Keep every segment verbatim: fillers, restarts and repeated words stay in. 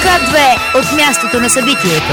Това две от мястото на събитието.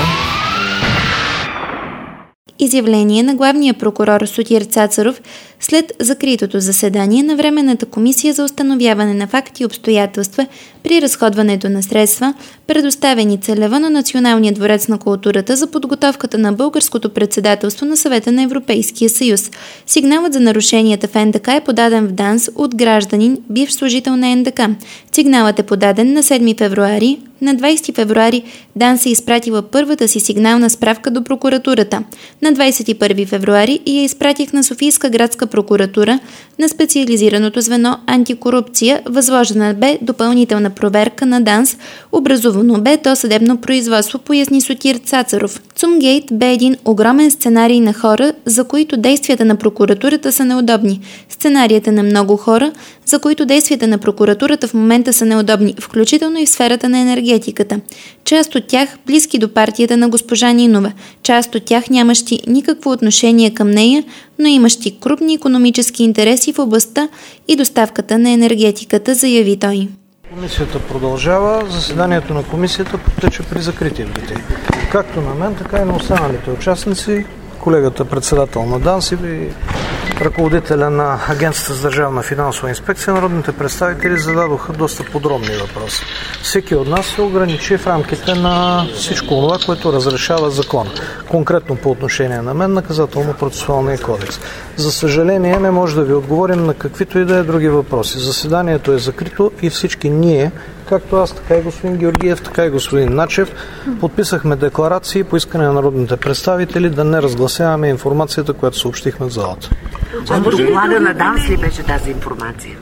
Изявление на главния прокурор Сотир Цацаров след закритото заседание на Временната комисия за установяване на факти и обстоятелства при разходването на средства, предоставени целево на Националния дворец на културата за подготовката на българското председателство на Съвета на Европейския съюз. Сигналът за нарушенията в Ен Де Ка е подаден в ДАНС от гражданин, бивш служител на Ен Де Ка. Сигналът е подаден на седми февруари. На двайсети февруари ДАНС е изпратила първата си сигнална справка до прокуратурата. На двайсет и първи февруари я изпратих на Софийска градска прокуратура, на специализираното звено антикорупция. Възложена бе допълнителна проверка на ДАНС. Образувано бе досъдебно производство, поясни Сотир Цацаров. Цумгейт бе един огромен сценарий на хора, за които действията на прокуратурата са неудобни. Сценарията на много хора, за които действията на прокуратурата в момента са неудобни, включително и в сферата на енергетиката. Част от тях близки до партията на госпожа Нинова, част от тях нямащи никакво отношение към нея, но имащи крупни икономически интереси в областта и доставката на енергетиката, заяви той. Комисията продължава. Заседанието на комисията протече при закрити врати. Както на мен, така и на останалите участници. Колегата председател на ДАНС и ръководителя на Агенцията за държавна финансова инспекция, народните представители зададоха доста подробни въпроси. Всеки от нас се ограничи в рамките на всичко това, което разрешава закона. Конкретно по отношение на мен, наказателно-процесуалния кодекс. За съжаление, не може да ви отговорим на каквито и да е други въпроси. Заседанието е закрито и всички ние, както аз, така и господин Георгиев, така и господин Начев, подписахме декларации по искане на народните представители да не разгласяваме информацията, която съобщихме в залата. А в доклада на ДАНС ли беше тази информация?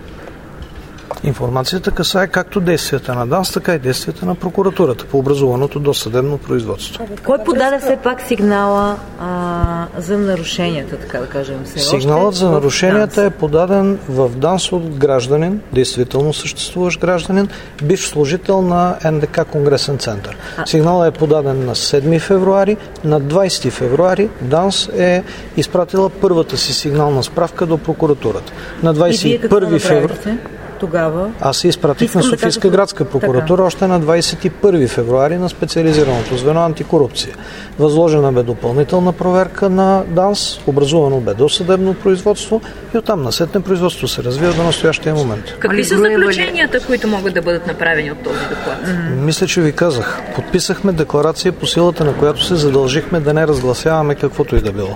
Информацията касае както действията на ДАНС, така и действията на прокуратурата по образуваното досъдебно производство. Кой подаде все пак сигнала а, за нарушенията, така да кажем? Сигналът за нарушенията е подаден в ДАНС от гражданин, действително съществуващ гражданин, бивш служител на Ен Де Ка Конгресен център. Сигналът е подаден на седми февруари. На двайсети февруари ДАНС е изпратила първата си сигнална справка до прокуратурата. На двайсет и първи февруари тогава... Аз се изпратих на Софийска градска прокуратура така. Още на двайсет и първи февруари на специализираното звено антикорупция. Възложена бе допълнителна проверка на ДАНС, образувано бе досъдебно производство и оттам насетне производство се развива до настоящия момент. Какви са заключенията, които могат да бъдат направени от този доклад? Мисля, че ви казах. Подписахме декларация, по силата на която се задължихме да не разгласяваме каквото и да било.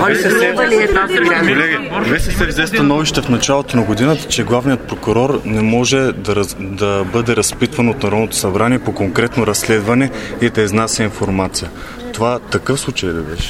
Колеги, вие сте се взе становище в началото на годината, че главният прокурор не може да, раз, да бъде разпитван от Народното събрание по конкретно разследване и да изнася информация. Това такъв случай ли беше?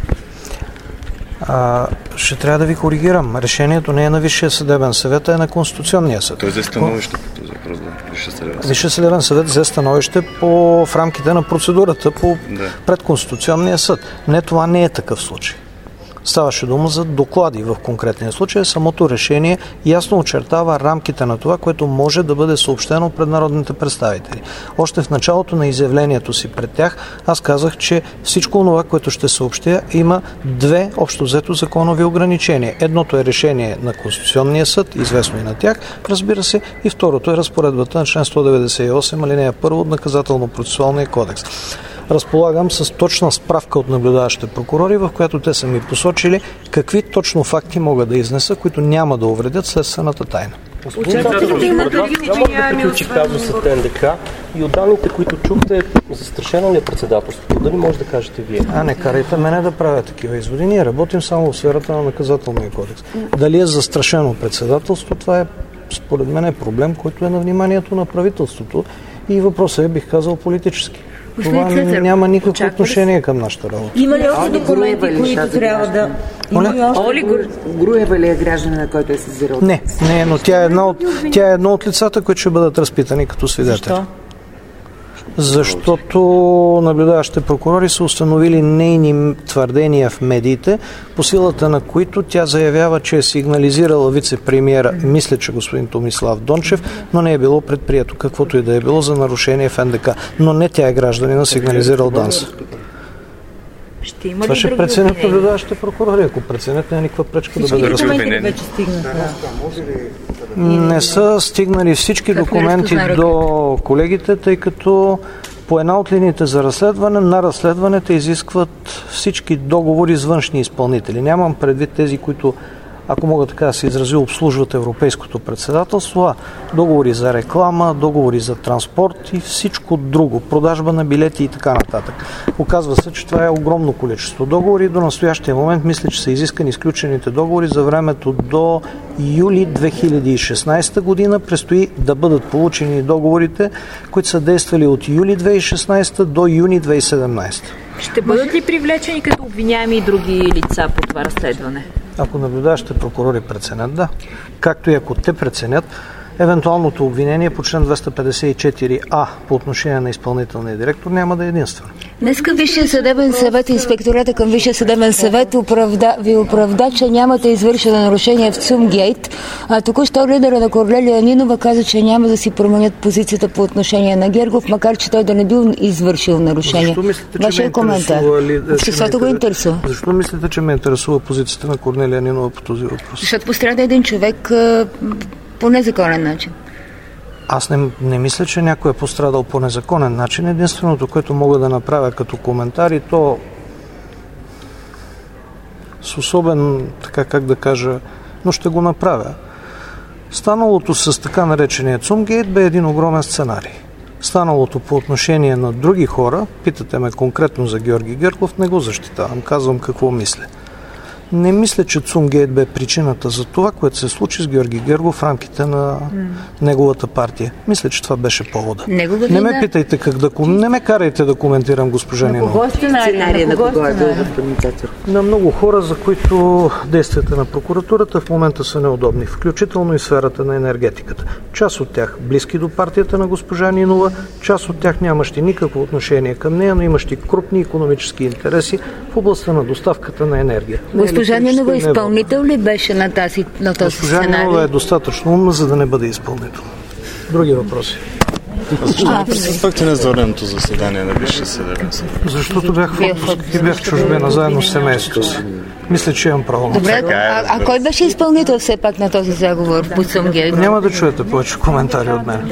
А, ще трябва да ви коригирам. Решението не е на Висшия съдебен съвет, а е на Конституционния съд. Той взе становище по този въпрос, да. Висшия съдебен съвет. Висшия съдебен съвет взе становище по, в рамките на процедурата по, да. Пред Конституционния съд. Не, това не е такъв случай. Ставаше дума за доклади в конкретния случай. Самото решение ясно очертава рамките на това, което може да бъде съобщено пред народните представители. Още в началото на изявлението си пред тях аз казах, че всичко това, което ще съобщя, има две общо взето законови ограничения. Едното е решение на Конституционния съд, известно и на тях, разбира се, и второто е разпоредбата на член сто деветдесет и осем, алинея първа от Наказателно-процесуалния кодекс. Разполагам с точна справка от наблюдаващите прокурори, в която те са ми посочили какви точно факти могат да изнеса, които няма да увредят следствената тайна. Господин Цацаров, според вас няма да приключи казусът Ен Де Ка и от данните, които чухте, застрашено ли е председателството? Дали може да кажете вие? А не карайте мене да правя такива изводи. Ние работим само в сферата на наказателния кодекс. Дали е застрашено председателство, това е според мен е проблем, който е на вниманието на правителството и въпросът е, бих казал, политически. Това няма никакво отношение към нашата работа. Има ли още документи, които трябва да... Оли Груева ли е гражданина, който е сезирал? Не, не, но тя е едно от, тя е едно от лицата, които ще бъдат разпитани като свидетели. Защо? Защото наблюдаващите прокурори са установили нейни твърдения в медиите, по силата на които тя заявява, че е сигнализирала вице-премиера, мисля, че господин Томислав Дончев, но не е било предприето каквото и да е било за нарушение в Ен Де Ка. Но не тя е гражданина, сигнализирал ДАНС. Ще има Това ли ще други преценят обвинения? наблюдаващите прокурори. Ако преценят, няма никаква пречка да бъде Всички разследван. документи вече стигнаха. Не са стигнали всички Как документи не до колегите, тъй като по една от линиите за разследване на разследването изискват всички договори с външни изпълнители. Нямам предвид тези, които, ако мога така да се изрази, обслужват европейското председателство, а договори за реклама, договори за транспорт и всичко друго, продажба на билети и така нататък. Оказва се, че това е огромно количество договори. До настоящия момент мисля, че са изискани изключените договори за времето до юли две хиляди и шестнадесета година. Предстои да бъдат получени договорите, които са действали от юли две хиляди и шестнадесета до юни две хиляди и седемнадесета. Ще бъдат ли привлечени като обвиняеми и други лица по това разследване? Ако наблюдаващите прокурори преценят, да. Както и ако те преценят, евентуалното обвинение по член двеста петдесет и четири а по отношение на изпълнителния директор няма да е единствено. Днеска Висшия съдебен съвет, инспектората към Висшия съдебен съвет оправда, ви оправда, че нямате извършено нарушение в Цумгейт. А току-що лидера на Корнелия Нинова каза, че няма да си променят позицията по отношение на Гергов, макар че той да не бил извършил нарушение. Защо мислите, че Вашия ме коментар. интересува ли, Обществото го интересува. Защо мислите, че ме интересува позицията на Корнелия Нинова по този въпрос? Защото пострада един човек а, по незаконен начин. Аз не, не мисля, че някой е пострадал по незаконен начин. Единственото, което мога да направя като коментар, и то с особен, така как да кажа, но ще го направя. Станалото с така наречения Цумгейт бе един огромен сценарий. Станалото по отношение на други хора, питате ме конкретно за Георги Гергов, не го защитавам, казвам какво мисля. Не мисля, че Цумгейт бе причината за това, което се случи с Георги Гергов в рамките на mm. неговата партия. Мисля, че това беше повода. Неговата не ме питайте как да ком... Не ме карайте да коментирам госпожа Нинова. На кого сценария? На кого е На много хора, за които действията на прокуратурата в момента са неудобни, включително и сферата на енергетиката. Част от тях близки до партията на госпожа Нинова, част от тях нямащи никакво отношение към нея, но имащи крупни икономически интереси в областта на доставката на енергия. Госпожа Нинова изпълнител ли беше на, тази, на този Госпожа сценарий? Нинова е достатъчно умна, за да не бъде изпълнител. Други въпроси? Защо не присъствахте на зореното заседание на Висшия съдебен съвет? Защото бях в отпуск и бях в чужбина заедно с семейството си. Мисля, че имам право. Добре, а, а кой беше изпълнител все пак на този заговор по Цумгейт? Няма да чуете повече коментари от мен.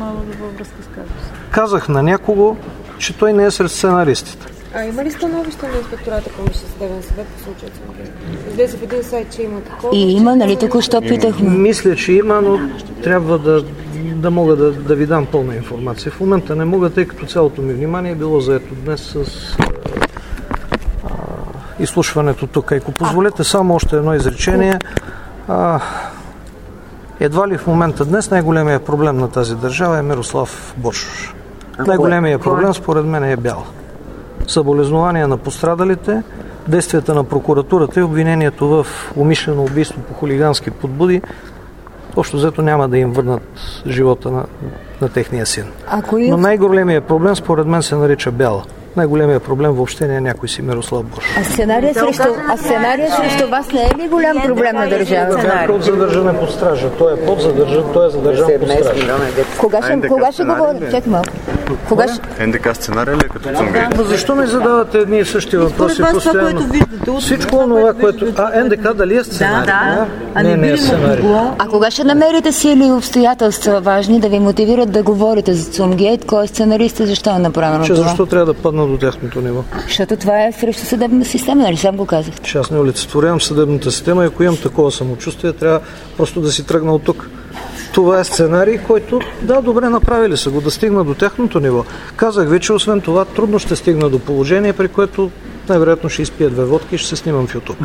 Казах на някого, че той не е сред сценаристите. А има ли становище на инспектората към Висшия съдебен съвет по случая Цумгейт? Излезе в един сайт, че има такова. И има, нали току-що питахме? Мисля, че има, но трябва да, да мога да, да ви дам пълна информация. В момента не мога, тъй като цялото ми внимание е било заето днес с а, а, изслушването тук. Ако позволете само още едно изречение. А, едва ли в момента днес най-големият проблем на тази държава е Мирослав Боршош. Най-големият проблем според мен е Бяла. Съболезнования на пострадалите, действията на прокуратурата и обвинението в умишлено убийство по хулигански подбуди, общо взето няма да им върнат живота на, на техния син. Но най-големият проблем според мен се нарича Бяла. Най-големият проблем въобще не е някой си Мирослав Боршош. А сценария срещу, а сценария срещу вас не е ли голям проблем на държавата? Това е под задържане под стража. Той е под задържан, той е задържан под стража. Кога ще, кога ще говорим? Чакай малко. Кога ще... НДК сценария ли е като Цумгейт? Но защо ми задавате едни и същи въпроси постоянно? Всичко това, което... А, НДК дали е сценарий? Да, да. Не, не е сценарий. А кога ще намерите сили и обстоятелства важни да ви мотивират да говорите за Цумгейт? Кой е сценарист и защо е направено Че това? защо трябва да падна до тяхното ниво? Защото това е срещу съдебната система, нали сам го казах? Че аз не олицетворявам съдебната система и ако имам такова самочувствие, трябва просто да си тръгна от тук. Това е сценарий, който, да, добре направили са го, да стигна до тяхното ниво. Казах ви, че освен това трудно ще стигна до положение, при което най-вероятно ще изпия две водки и ще се снимам в YouTube.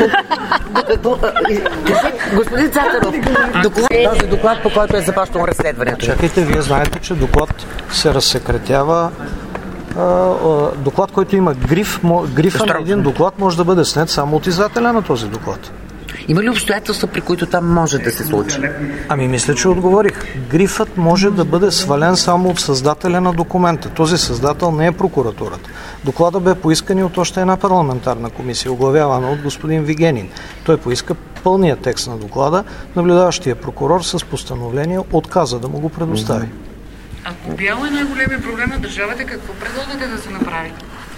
Господин Цацаров, този доклад, по който е започнало разследването. Чакайте, вие знаете, че доклад се разсекретява. Доклад, който има гриф, грифа на един доклад може да бъде снет само от издателя на този доклад. Има ли обстоятелства, при които там може да се случи? Ами мисля, че отговорих. Грифът може да бъде свален само от създателя на документа. Този създател не е прокуратурата. Доклада бе поискан от още една парламентарна комисия, оглавявана от господин Вигенин. Той поиска пълния текст на доклада. Наблюдаващия прокурор с постановление отказа да му го предостави. Ако Бяла е най-големия проблем на държавата, какво предлагате да се направи?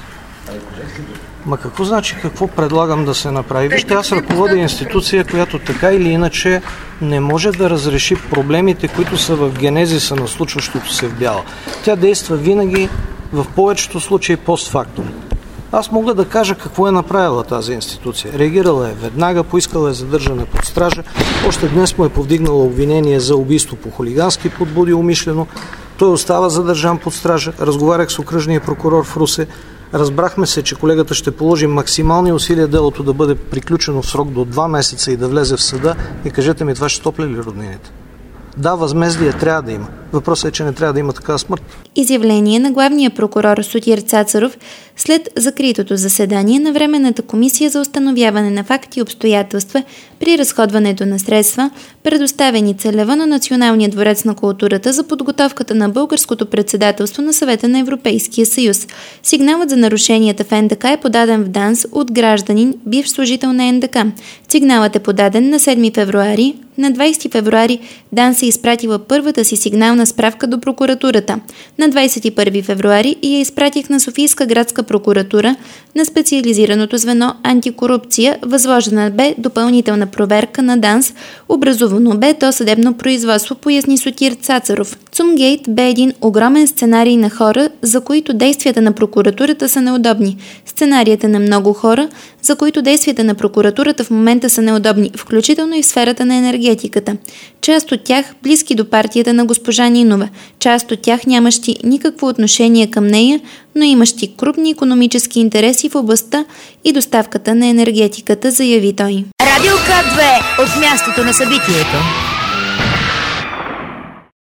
Ма какво значи, какво предлагам да се направи? Вижте, аз ръководя институция, която така или иначе не може да разреши проблемите, които са в генезиса на случващото се в Бяла. Тя действа винаги, в повечето случаи, постфактум. Аз мога да кажа какво е направила тази институция. Реагирала е веднага, поискала е задържане под стража. Още днес му е повдигнала обвинение за убийство по хулигански подбуди умишлено. Той остава задържан под стража. Разговарях с окръжния прокурор в Русе. Разбрахме се, че колегата ще положи максимални усилия делото да бъде приключено в срок до два месеца и да влезе в съда. И кажете ми, това ще стопли ли роднините? Да, възмездие трябва да има. Въпросът е, че не трябва да има такава смърт. Изявление на главния прокурор Сотир Цацаров след закритото заседание на Временната комисия за установяване на факти и обстоятелства при разходването на средства, предоставени целево на Националния дворец на културата за подготовката на българското председателство на Съвета на Европейския съюз. Сигналът за нарушенията в НДК е подаден в ДАНС от гражданин, бивш служител на НДК. Сигналът е подаден на седми февруари. На двайсети февруари ДАНС е изпратила първата си сигнална справка до прокуратурата. На двайсет и първи февруари я изпратих на Софийска градска прокуратура на специализираното звено антикорупция. Възложена бе допълнителна проверка на ДАНС. Образувано бе досъдебно производство, поясни Сотир Цацаров. Цумгейт бе един огромен сценарий на хора, за които действията на прокуратурата са неудобни. Сценарията на много хора, за които действията на прокуратурата в момента са неудобни, включително и в сферата на енергетиката. Част от тях близки до партията на госпожа Нинова, част от тях нямащи никакво отношение към нея, но имащи крупни икономически интереси в областта и доставката на енергетиката, заяви той. Радио К две от мястото на събитието.